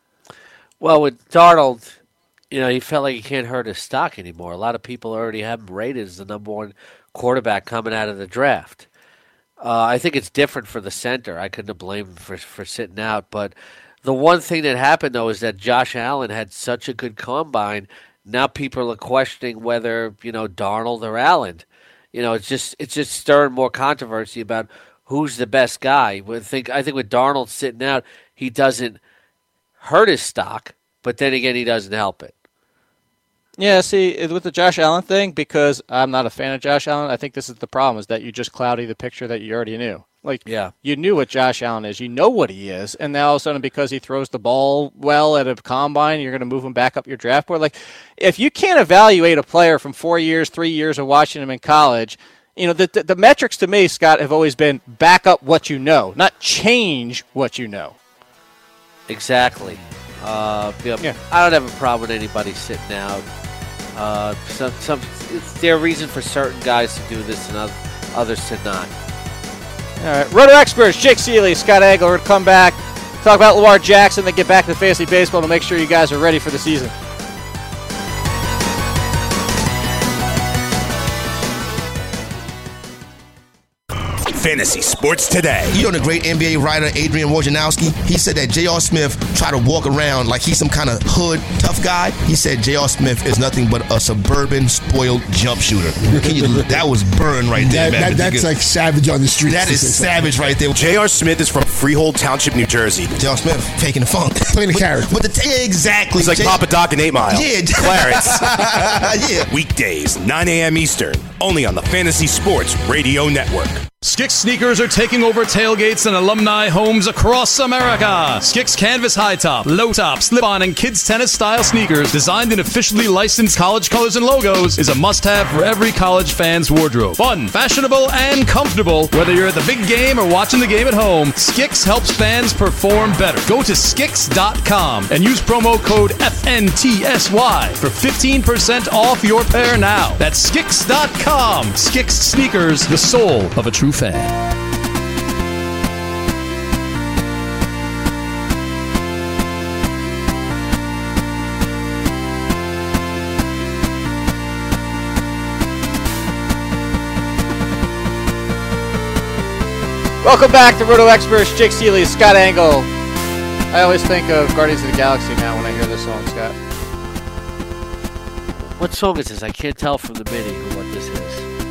Well, with Darnold, you know, he felt like he can't hurt his stock anymore. A lot of people already have him rated as the number one quarterback coming out of the draft. Uh, I think it's different for the center. I couldn't have blamed him for, for sitting out. But the one thing that happened, though, is that Josh Allen had such a good combine. Now people are questioning whether, you know, Darnold or Allen. You know, it's just it's just stirring more controversy about who's the best guy. I think, I think with Darnold sitting out, he doesn't hurt his stock, but then again, he doesn't help it. Yeah, see, with the Josh Allen thing, because I'm not a fan of Josh Allen, I think this is the problem, is that you just cloudy the picture that you already knew. Like, yeah. You knew what Josh Allen is. You know what he is. And now all of a sudden, because he throws the ball well at a combine, you're going to move him back up your draft board. Like, if you can't evaluate a player from four years, three years of watching him in college, you know, the, the, the metrics to me, Scott, have always been back up what you know, not change what you know. Exactly. Uh, yeah, Yeah. I don't have a problem with anybody sitting out. Uh, some, some, it's their reason for certain guys to do this and others to not. All right, Roto Experts, Jake Seeley, Scott Agler, we're going to come back, talk about Lamar Jackson, then get back to fantasy baseball to make sure you guys are ready for the season. Fantasy Sports Today. You know the great N B A writer Adrian Wojnarowski? He said that J R. Smith tried to walk around like he's some kind of hood tough guy. He said J R. Smith is nothing but a suburban spoiled jump shooter. Can you, that was burned right there, that, man. That, that's like savage on the street. That is savage right there. J R. Smith is from Freehold Township, New Jersey. J R. Smith faking the funk. Playing the character. But the, yeah, exactly. He's like J- Papa Doc and eight Mile. Yeah. Clarence. Yeah. Weekdays, nine a.m. Eastern, only on the Fantasy Sports Radio Network. Skix sneakers are taking over tailgates and alumni homes across America. Skix canvas high top, low top, slip-on, and kids tennis style sneakers designed in officially licensed college colors and logos is a must-have for every college fan's wardrobe. Fun, fashionable, and comfortable. Whether you're at the big game or watching the game at home, Skix helps fans perform better. Go to skix dot com and use promo code F N T S Y for fifteen percent off your pair now. That's skix dot com. Skix sneakers, the soul of a true fan. Welcome back to Roto Experts. Jake Seeley, Scott Engel. I always think of Guardians of the Galaxy now when I hear this song, Scott. What song is this? I can't tell from the MIDI what this is.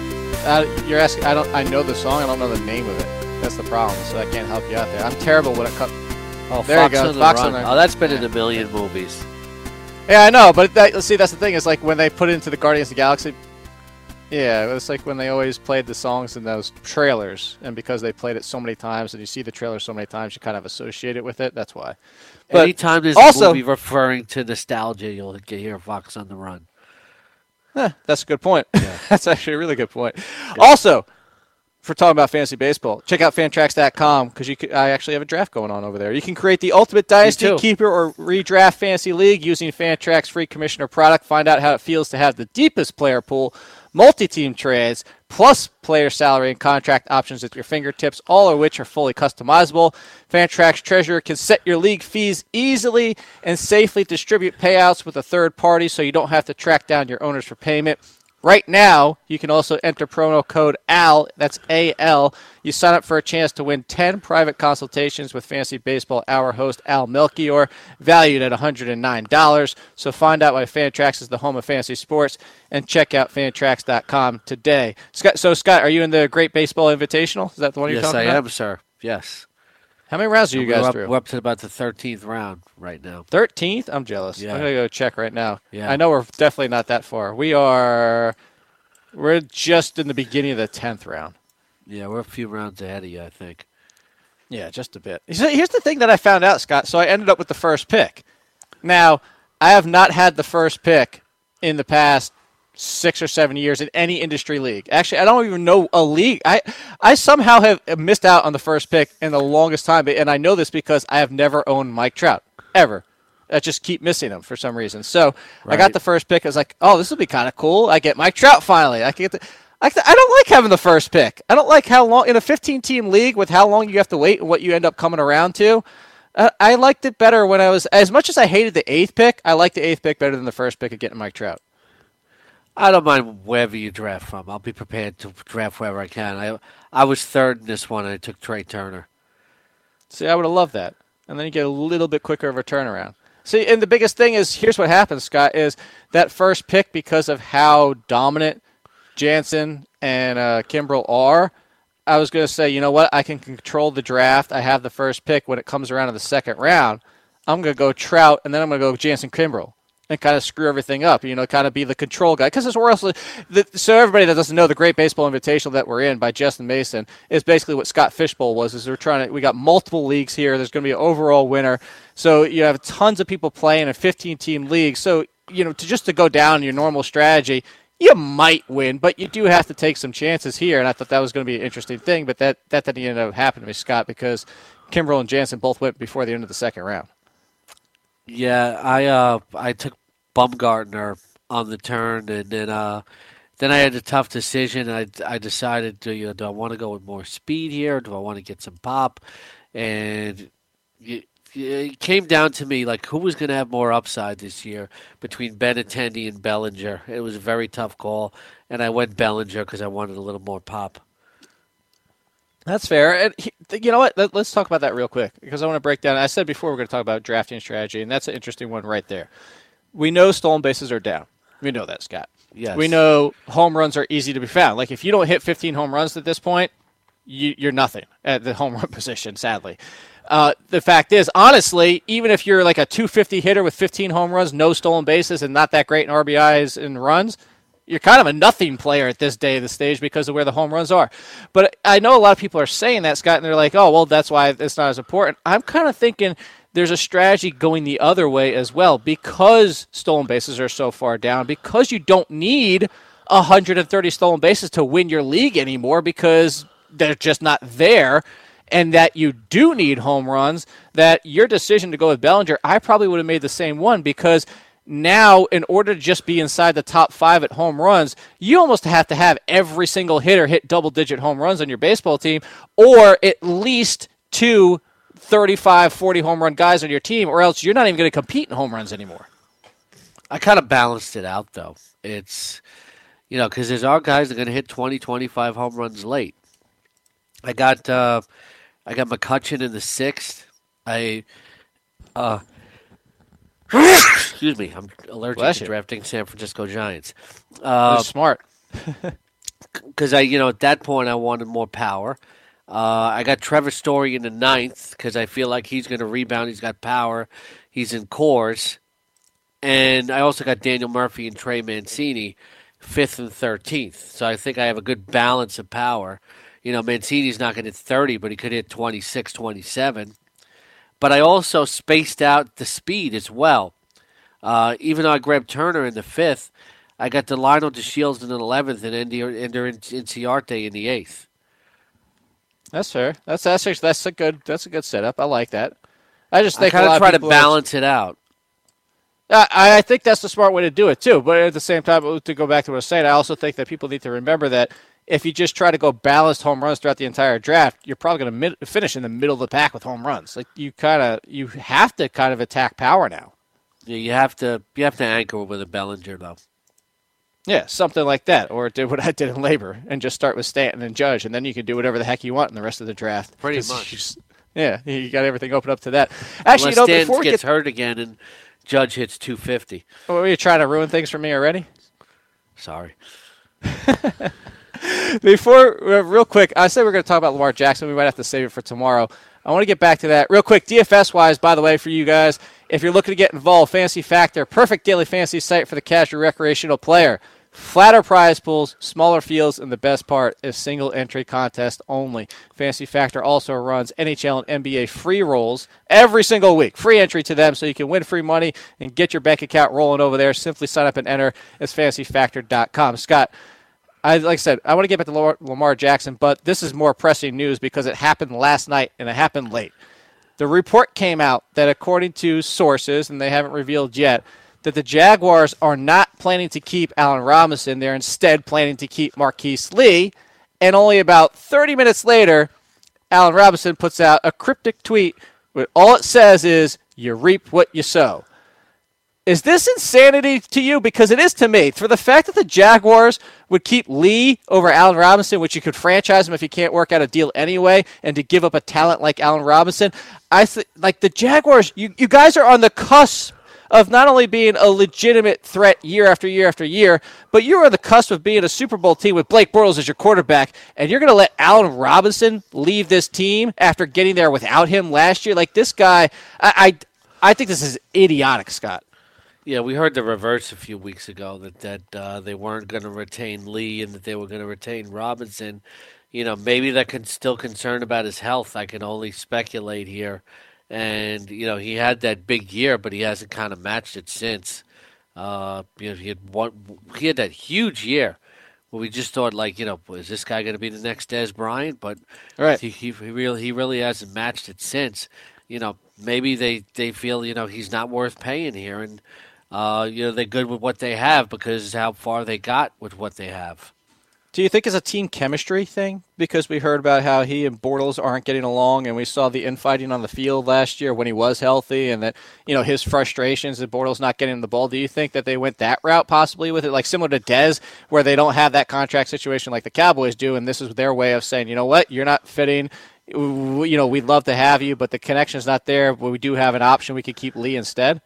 Uh, you're asking. I don't. I know the song. I don't know the name of it. That's the problem. So I can't help you out there. I'm terrible when it comes. Oh, there Fox you go. on the Fox Run. on the- Oh, that's been in yeah. a million movies. Yeah, I know. But that, see, that's the thing. Is like when they put it into the Guardians of the Galaxy. Yeah, it's like when they always played the songs in those trailers, and because they played it so many times, and you see the trailer so many times, you kind of associate it with it. That's why. But Anytime there's also- a movie referring to nostalgia, you'll get hear Fox on the Run. Eh, that's a good point. That's actually a really good point. Also, for talking about fantasy baseball, check out fantrax dot com because you could, I actually have a draft going on over there. You can create the ultimate dynasty too. keeper or redraft fantasy league using Fantrax free commissioner product. Find out how it feels to have the deepest player pool, multi-team trades, plus player salary and contract options at your fingertips, all of which are fully customizable. Fantrax Treasurer can set your league fees easily and safely distribute payouts with a third party so you don't have to track down your owners for payment. Right now, you can also enter promo code A L, that's A L. You sign up for a chance to win ten private consultations with Fantasy Baseball Hour host Al Melchior, valued at one hundred nine dollars. So find out why Fantrax is the home of fantasy sports and check out fantrax dot com today. Scott, so, Scott, are you in the Great Baseball Invitational? Is that the one you're Yes, talking I about? am, sir. Yes. How many rounds are you We're guys up, through? We're up to about the thirteenth round right now. thirteenth? I'm jealous. Yeah. I'm going to go check right now. Yeah. I know we're definitely not that far. We are we're just in the beginning of the tenth round. Yeah, we're a few rounds ahead of you, I think. Yeah, just a bit. So here's the thing that I found out, Scott. So I ended up with the first pick. Now, I have not had the first pick in the past six or seven years in any industry league. Actually, I don't even know a league. I I somehow have missed out on the first pick in the longest time, and I know this because I have never owned Mike Trout, ever. I just keep missing him for some reason. So I got Right. the first pick. I was like, oh, this will be kind of cool. I get Mike Trout finally. I can get the, I, I don't like having the first pick. I don't like how long, in a fifteen-team league with how long you have to wait and what you end up coming around to. Uh, I liked it better when I was, as much as I hated the eighth pick, I liked the eighth pick better than the first pick of getting Mike Trout. I don't mind wherever you draft from. I'll be prepared to draft wherever I can. I I was third in this one, and I took Trey Turner. See, I would have loved that. And then you get a little bit quicker of a turnaround. See, and the biggest thing is, here's what happens, Scott, is that first pick, because of how dominant Jansen and uh, Kimbrel are, I was going to say, you know what, I can control the draft. I have the first pick. When it comes around in the second round, I'm going to go Trout, and then I'm going to go Jansen Kimbrel and kind of screw everything up, you know, kind of be the control guy. Because we're also, the, so everybody that doesn't know, the Great Baseball Invitational that we're in by Justin Mason is basically what Scott Fishbowl was. Is we're trying to, we got multiple leagues here. There's going to be an overall winner. So you have tons of people playing a fifteen-team league. So, you know, to just to go down your normal strategy, you might win, but you do have to take some chances here. And I thought that was going to be an interesting thing, but that, that didn't end up happening to me, Scott, because Kimbrel and Jansen both went before the end of the second round. Yeah, I uh I took Bumgarner on the turn, and then uh then I had a tough decision. I I decided to you know do I want to go with more speed here? Or do I want to get some pop? And it, it came down to me like who was going to have more upside this year between Benintendi and Bellinger. It was a very tough call, and I went Bellinger because I wanted a little more pop. That's fair. And he, you know what? Let, let's talk about that real quick because I want to break down. I said before we're going to talk about drafting strategy, and that's an interesting one right there. We know stolen bases are down. We know that, Scott. Yes. We know home runs are easy to be found. Like if you don't hit fifteen home runs at this point, you, you're nothing at the home run position, sadly. Uh, the fact is, honestly, even if you're like a two fifty hitter with fifteen home runs, no stolen bases, and not that great in R B Is and runs, you're kind of a nothing player at this day of the stage because of where the home runs are. But I know a lot of people are saying that, Scott, and they're like, oh, well, that's why it's not as important. I'm kind of thinking there's a strategy going the other way as well because stolen bases are so far down, because you don't need one hundred thirty stolen bases to win your league anymore because they're just not there, and that you do need home runs, that your decision to go with Bellinger, I probably would have made the same one because now, in order to just be inside the top five at home runs, you almost have to have every single hitter hit double-digit home runs on your baseball team, or at least two thirty-five, forty home run guys on your team, or else you're not even going to compete in home runs anymore. I kind of balanced it out, though. It's, you know, because there's our guys that are going to hit twenty, twenty-five home runs late. I got, uh, I got McCutchen in the sixth. I, uh, excuse me, I'm allergic Bless to you. drafting San Francisco Giants. You're Uh, smart. Because I, you know, at that point I wanted more power. Uh, I got Trevor Story in the ninth because I feel like he's going to rebound. He's got power. He's in cores. And I also got Daniel Murphy and Trey Mancini fifth and thirteenth. So I think I have a good balance of power. You know, Mancini's not going to hit thirty, but he could hit twenty-six, twenty-seven. But I also spaced out the speed as well. Uh, even though I grabbed Turner in the fifth, I got Delino DeShields in the eleventh and Ender Inciarte in the eighth. That's fair. That's that's actually, that's a good that's a good setup. I like that. I just think I kind a lot of try to people are- balance it out. I, I think that's the smart way to do it too. But at the same time, to go back to what I was saying, I also think that people need to remember that if you just try to go balanced home runs throughout the entire draft, you're probably going to mid- finish in the middle of the pack with home runs. Like you kind of you have to kind of attack power now. Yeah, you have to you have to anchor with a Bellinger though. Yeah, something like that, or do what I did in Labor and just start with Stanton and Judge, and then you can do whatever the heck you want in the rest of the draft. Pretty 'Cause much. you just- yeah, you got everything open up to that. Actually, Unless you know, Stanton before we gets get, hurt again and Judge hits two fifty. oh, were you trying to ruin things for me already? Sorry. Before, uh, real quick, I said we we're going to talk about Lamar Jackson. We might have to save it for tomorrow. I want to get back to that real quick. D F S-wise, by the way, for you guys, if you're looking to get involved, Fantasy Factor, perfect daily fantasy site for the casual recreational player. Flatter prize pools, smaller fields, and the best part is single-entry contest only. Fantasy Factor also runs N H L and N B A free rolls every single week. Free entry to them so you can win free money and get your bank account rolling over there. Simply sign up and enter. It's fantasy factor dot com. Scott, I, like I said, I want to get back to Lamar, Lamar Jackson, but this is more pressing news because it happened last night and it happened late. The report came out that according to sources, and they haven't revealed yet, that the Jaguars are not planning to keep Allen Robinson. They're instead planning to keep Marquise Lee. And only about thirty minutes later, Allen Robinson puts out a cryptic tweet where all it says is, you reap what you sow. Is this insanity to you? Because it is to me. For the fact that the Jaguars would keep Lee over Allen Robinson, which you could franchise him if you can't work out a deal anyway, and to give up a talent like Allen Robinson, I th- like the Jaguars, you, you guys are on the cusp of not only being a legitimate threat year after year after year, but you're on the cusp of being a Super Bowl team with Blake Bortles as your quarterback, and you're going to let Allen Robinson leave this team after getting there without him last year? Like, this guy, I, I, I think this is idiotic, Scott. Yeah, we heard the reverse a few weeks ago that that uh, they weren't going to retain Lee and that they were going to retain Robinson. You know, maybe they're con- still concerned about his health. I can only speculate here. And, you know, he had that big year, but he hasn't kind of matched it since. Uh, you know, he had one, he had that huge year where we just thought, like, you know, is this guy going to be the next Dez Bryant? But Right. he, he, he, really, he really hasn't matched it since. You know, maybe they, they feel, you know, he's not worth paying here. And, uh, you know, they're good with what they have because how far they got with what they have. Do you think it's a team chemistry thing? Because we heard about how he and Bortles aren't getting along, and we saw the infighting on the field last year when he was healthy, and that, you know, his frustrations at Bortles not getting the ball. Do you think that they went that route possibly with it, like similar to Dez, where they don't have that contract situation like the Cowboys do, and this is their way of saying, you know what, you're not fitting. You know, we'd love to have you, but the connection's not there. But we do have an option. We could keep Lee instead.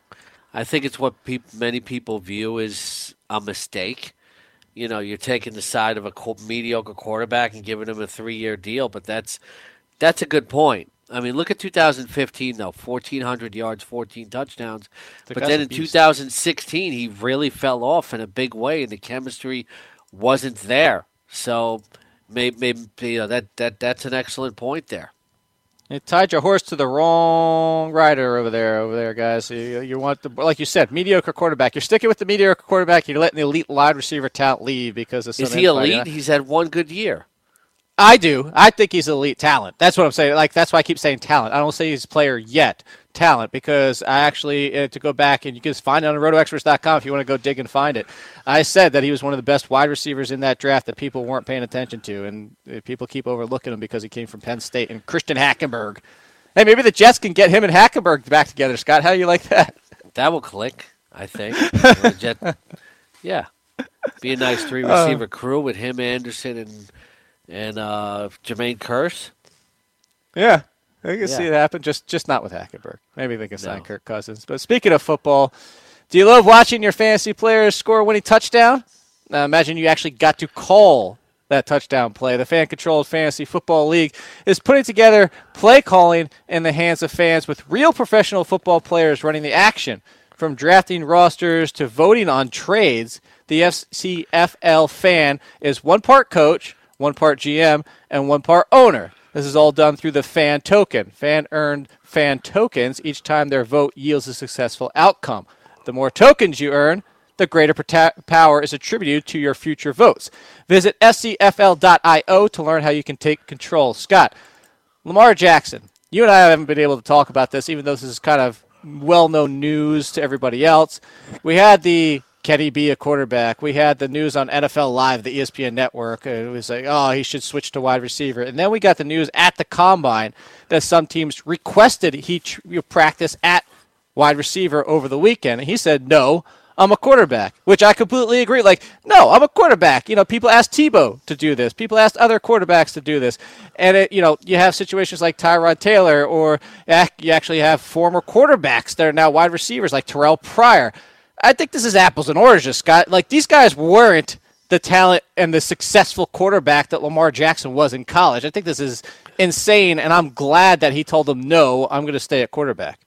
I think it's what pe- many people view as a mistake. You know, you're taking the side of a co- mediocre quarterback and giving him a three-year deal, but that's that's a good point. I mean, look at two thousand fifteen, though, fourteen hundred yards, fourteen touchdowns. The but then in two thousand sixteen, he really fell off in a big way, and the chemistry wasn't there. So maybe, maybe you know, that, that that's an excellent point there. You tied your horse to the wrong rider over there, over there, guys. You, you want the, like you said, mediocre quarterback. You're sticking with the mediocre quarterback. You're letting the elite wide receiver talent leave because of some Is he infighting. elite? He's had one good year. I do. I think he's elite talent. That's what I'm saying. Like that's why I keep saying talent. I don't say he's a player yet. Talent, because I actually, uh, to go back, and you can just find it on roto experts dot com if you want to go dig and find it. I said that he was one of the best wide receivers in that draft that people weren't paying attention to, and uh, people keep overlooking him because he came from Penn State and Christian Hackenberg. Hey, maybe the Jets can get him and Hackenberg back together, Scott. How do you like that? That will click, I think. The Jet, yeah. Be a nice three-receiver uh, crew with him, Anderson, and and uh, Jermaine Kearse. Yeah. I can yeah. see it happen, just just not with Hackenberg. Maybe they can sign no. Kirk Cousins. But speaking of football, do you love watching your fantasy players score a winning touchdown? Now imagine you actually got to call that touchdown play. The fan-controlled Fantasy Football League is putting together play calling in the hands of fans with real professional football players running the action. From drafting rosters to voting on trades, the F C F L fan is one part coach, one part G M, and one part owner. This is all done through the fan token. Fan-earned fan tokens each time their vote yields a successful outcome. The more tokens you earn, the greater prota- power is attributed to your future votes. Visit S C F L dot I O to learn how you can take control. Scott, Lamar Jackson, you and I haven't been able to talk about this, even though this is kind of well-known news to everybody else. We had the can he be a quarterback? We had the news on N F L Live, the E S P N network. It was like, oh, he should switch to wide receiver. And then we got the news at the Combine that some teams requested he tr- practice at wide receiver over the weekend. And he said, no, I'm a quarterback, which I completely agree. Like, no, I'm a quarterback. You know, people asked Tebow to do this. People asked other quarterbacks to do this. And, it, you know, you have situations like Tyrod Taylor, or you actually have former quarterbacks that are now wide receivers like Terrell Pryor. I think this is apples and oranges, Scott. Like, these guys weren't the talent and the successful quarterback that Lamar Jackson was in college. I think this is insane, and I'm glad that he told them, no, I'm going to stay at quarterback.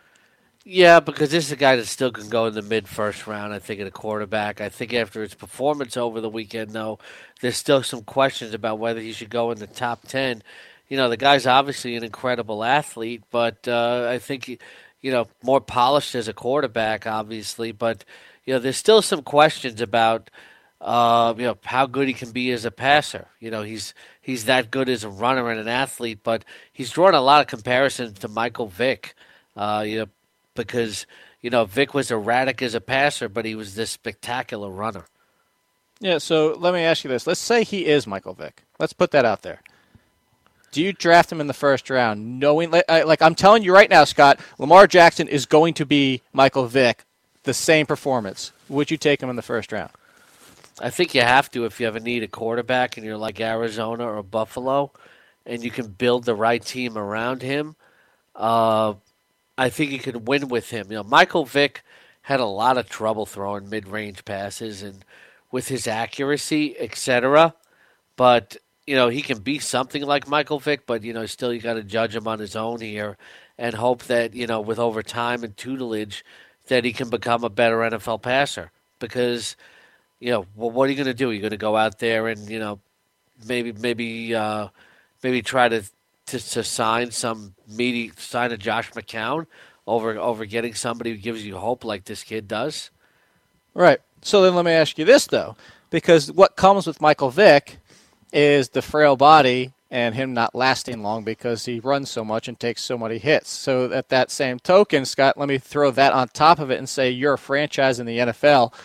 Yeah, because this is a guy that still can go in the mid-first round, I think, at a quarterback. I think after his performance over the weekend, though, there's still some questions about whether he should go in the top ten. You know, the guy's obviously an incredible athlete, but uh, I think he, you know, more polished as a quarterback, obviously. But, you know, there's still some questions about, uh, you know, how good he can be as a passer. You know, he's he's that good as a runner and an athlete, but he's drawn a lot of comparisons to Michael Vick, uh, you know, because, you know, Vick was erratic as a passer, but he was this spectacular runner. Yeah, so let me ask you this. Let's say he is Michael Vick. Let's put that out there. Do you draft him in the first round, knowing, like I'm telling you right now, Scott, Lamar Jackson is going to be Michael Vick, the same performance? Would you take him in the first round? I think you have to if you ever need a quarterback and you're like Arizona or Buffalo, and you can build the right team around him. Uh, I think you could win with him. You know, Michael Vick had a lot of trouble throwing mid-range passes and with his accuracy, et cetera. But you know, he can be something like Michael Vick, but, you know, still you got to judge him on his own here and hope that, you know, with over time and tutelage, that he can become a better N F L passer. Because, you know, well, what are you going to do? You're going to go out there and, you know, maybe maybe uh, maybe try to, to to sign some meaty, sign a Josh McCown over over getting somebody who gives you hope like this kid does? Right. So then let me ask you this, though, because what comes with Michael Vick is the frail body and him not lasting long because he runs so much and takes so many hits. So at that same token, Scott, let me throw that on top of it and say you're a franchise in the N F L.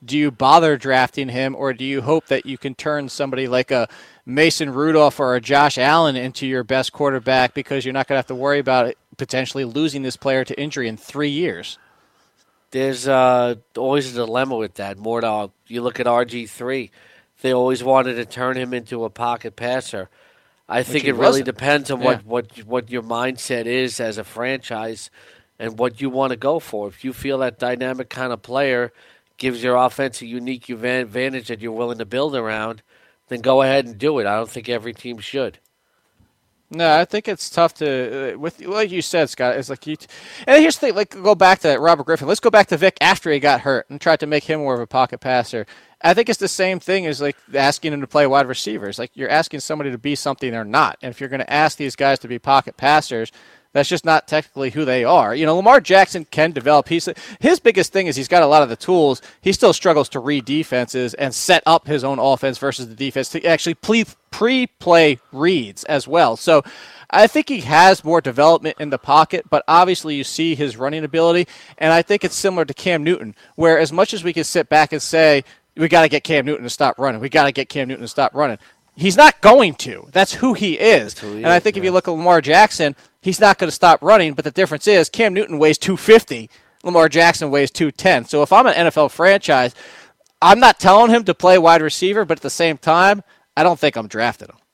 do you bother drafting him, or do you hope that you can turn somebody like a Mason Rudolph or a Josh Allen into your best quarterback because you're not going to have to worry about it, potentially losing this player to injury in three years? There's uh, always a dilemma with that. More to, you look at R G three. They always wanted to turn him into a pocket passer. I think it really wasn't. depends on Yeah. what, what, what your mindset is as a franchise and what you want to go for. If you feel that dynamic kind of player gives your offense a unique advantage that you're willing to build around, then go ahead and do it. I don't think every team should. No, I think it's tough to, uh, with like you said, Scott. It's like you. T- and here's the thing: like go back to Robert Griffin. Let's go back to Vic after he got hurt and tried to make him more of a pocket passer. I think it's the same thing as like asking him to play wide receivers. Like you're asking somebody to be something they're not. And if you're going to ask these guys to be pocket passers, that's just not technically who they are. You know, Lamar Jackson can develop. He's, his biggest thing is he's got a lot of the tools. He still struggles to read defenses and set up his own offense versus the defense to actually pre- pre-play reads as well. So I think he has more development in the pocket, but obviously you see his running ability, and I think it's similar to Cam Newton, where as much as we can sit back and say, we got to get Cam Newton to stop running, we got to get Cam Newton to stop running, he's not going to. That's who he is. Who he and I is, think yeah. if you look at Lamar Jackson, he's not going to stop running, but the difference is Cam Newton weighs two fifty, Lamar Jackson weighs two ten. So if I'm an N F L franchise, I'm not telling him to play wide receiver, but at the same time, I don't think I'm drafting him.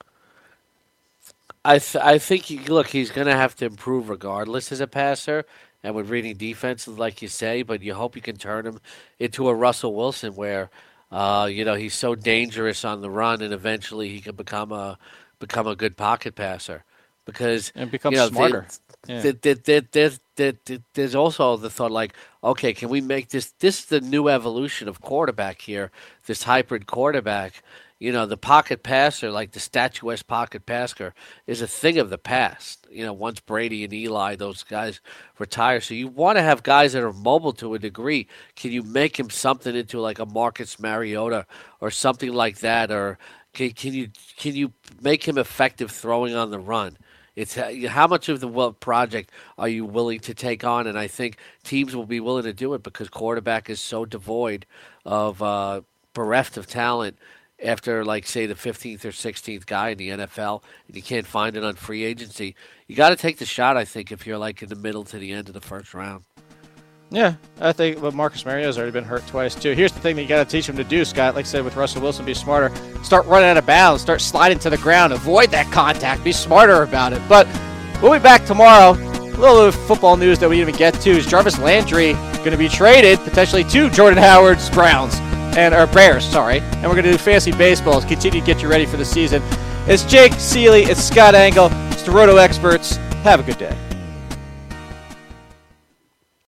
I th- I think, he, look, he's going to have to improve regardless as a passer and with reading defenses, like you say, but you hope you can turn him into a Russell Wilson where, uh, you know, he's so dangerous on the run and eventually he can become a become a good pocket passer. Because, And become you know, smarter. the- Yeah. the- the- the- the- the- the- there's also the thought like, okay, can we make this, this is the new evolution of quarterback here, this hybrid quarterback. You know, the pocket passer, like the statuesque pocket passer, is a thing of the past. You know, once Brady and Eli, those guys retire. So you want to have guys that are mobile to a degree. Can you make him something into like a Marcus Mariota or something like that? Or can, can you can you make him effective throwing on the run? It's how much of the well, project are you willing to take on? And I think teams will be willing to do it because quarterback is so devoid of uh, bereft of talent. After, like, say, the fifteenth or sixteenth guy in the N F L, and you can't find it on free agency, you got to take the shot, I think, if you're, like, in the middle to the end of the first round. Yeah, I think but Marcus Mariota's already been hurt twice, too. Here's the thing that you got to teach him to do, Scott. Like I said, with Russell Wilson, be smarter. Start running out of bounds. Start sliding to the ground. Avoid that contact. Be smarter about it. But we'll be back tomorrow. A little football news that we didn't even get to is Jarvis Landry going to be traded, potentially, to Jordan Howard's Browns. And our Bears, sorry. And we're going to do fantasy baseball to continue to get you ready for the season. It's Jake Seeley. It's Scott Engel. It's the Roto Experts. Have a good day.